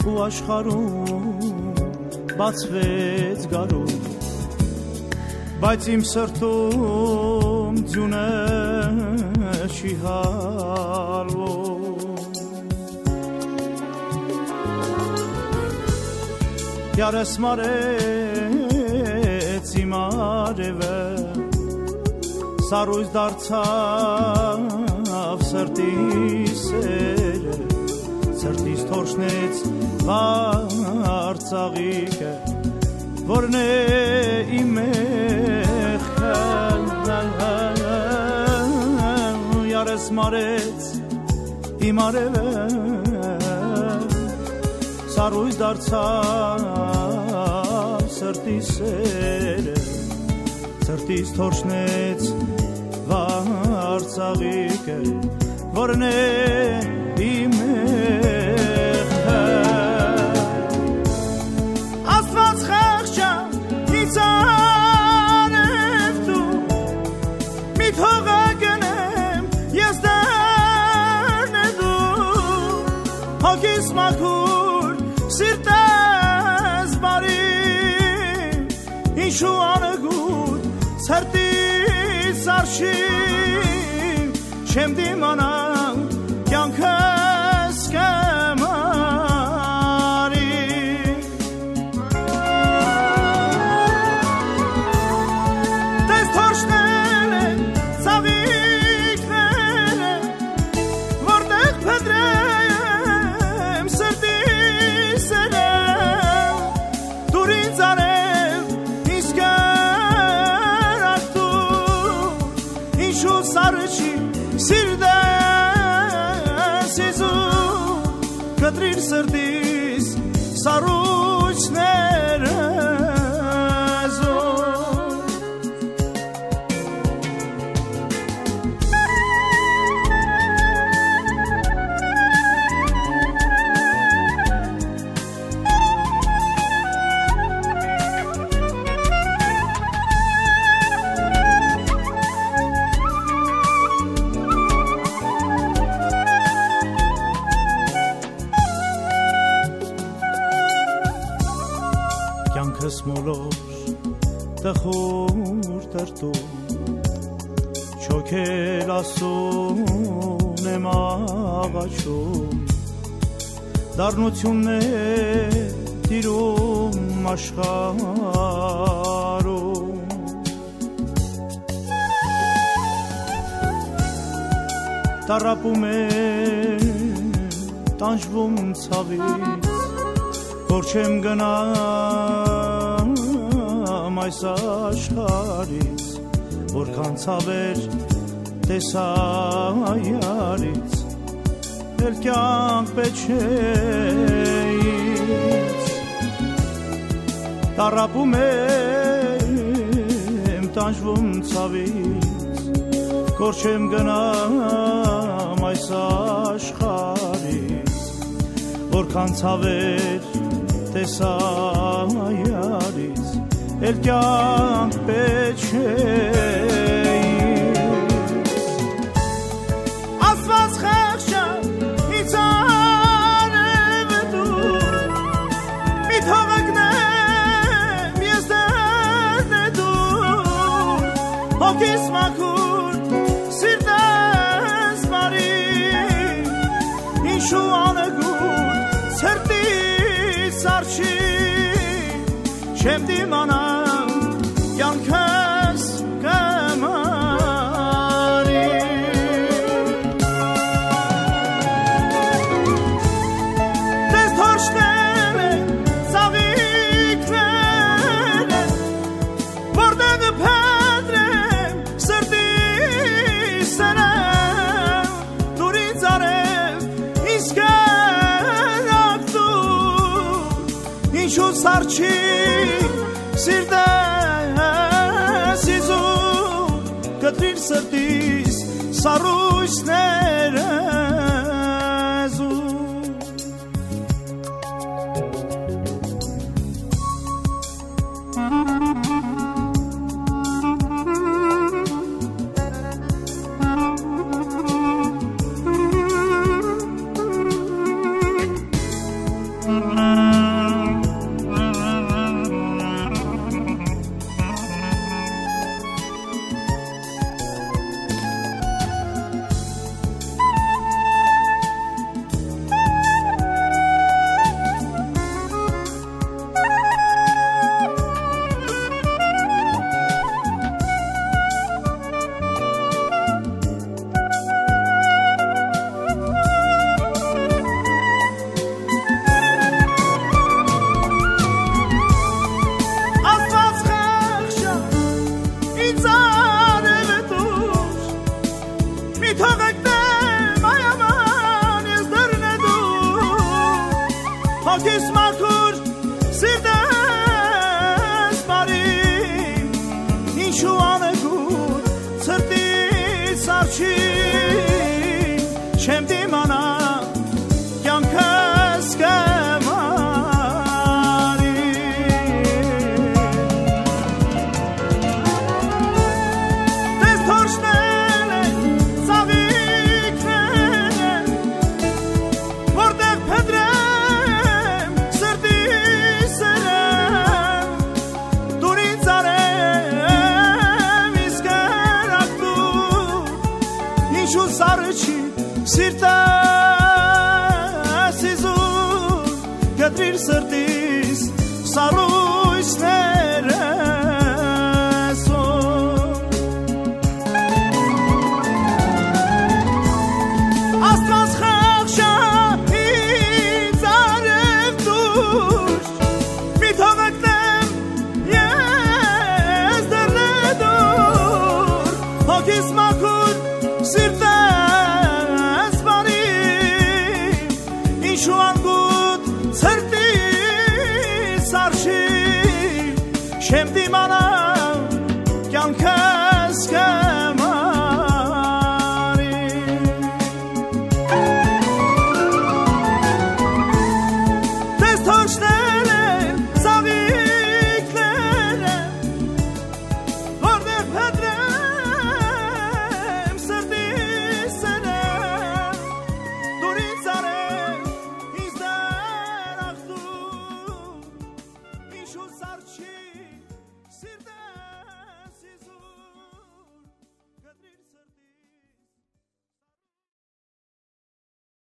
ու աշխարհում բացվեց գարուն, բայց իմ սրտում ձյունը չի հալվում։ Յարս մարեց իմ արևը, սառույց դարձավ սրտի սերը, սրտից թորշնեց բարձաղիկը, որն է իմ մեղքը, յարս մարեց իմ արևը, սառույց դարձավ սրտի սերը, սրտից թորշնեց բարձաղիկը, որն է իմ մեղքը։ Աստված խեղճա ինձ արև դու, մի թողա գնեմ ես դեռ դու, հոգիս մաքուր սիրտես բարի, ինչու անգուտ սրտիս արշի, չեմ դիմանա կյանքս կմարի։ Տես թորշնել են ծավիկները, որտեղ փետրեմ սրտի սերը, դուր ինձ արև իսկ երակ դու, ինչու սառչի սիրտես իզու, կտրիր սրտիս սառույցները կյանքս մոլոր տխուր տրտում, չոքել ասուն եմ աղաչում, դառնությունն է տիրում աշխարհում, տառապում եմ տանջվում ցավից, որ չեմ գնամ այս աշխարհից, որքան ցավեր տեսա այարից, էլ կյանք պետք չէ ինձ, տառապում եմ տանջվում ցավից, որ չեմ գնամ այս աշխարհից, որքան ցավեր տեսա այարից, էլ կյանք պետք չէ ինձ։ Աստված խեղճա ինձ արև դու, մի թողա գնեմ ես դեռ դու, հոգիս մաքուր սիրտես բարի, ինչու անգուտ սրտիս արշի, չեմ դիմանա կյանքս կմարի։ Տես թորշնել են ծավիկները, որտեղ փետրեմ սրտի սերը, դուր ինձ արև իսկ երակ դու, ինչու սառչի սիրտես իզու, կտրիր սրտիս սառույցները զու։ Հոգիս մաքուր սիրտես բարի Ինչու անեգուր ծրտից արջի Չեմ դիմանա կյանքս կվարի Տես թորշնել են ծաղիքներ են Որտեղ փետրեմ սրտի սերեմ Դուր ինձ արեմ իսկ երակ դուր Ինչու սարը չի Սիրտես իզուր Կտրիր սրտիս սարույցներ Աստված խղճա ինձ արև դուր Մի թողնեմ ես դեռնեդուր Հոգիս մաքուր սիրտես բարի Ինչու անգուտ ծրտիս արջի Չեմ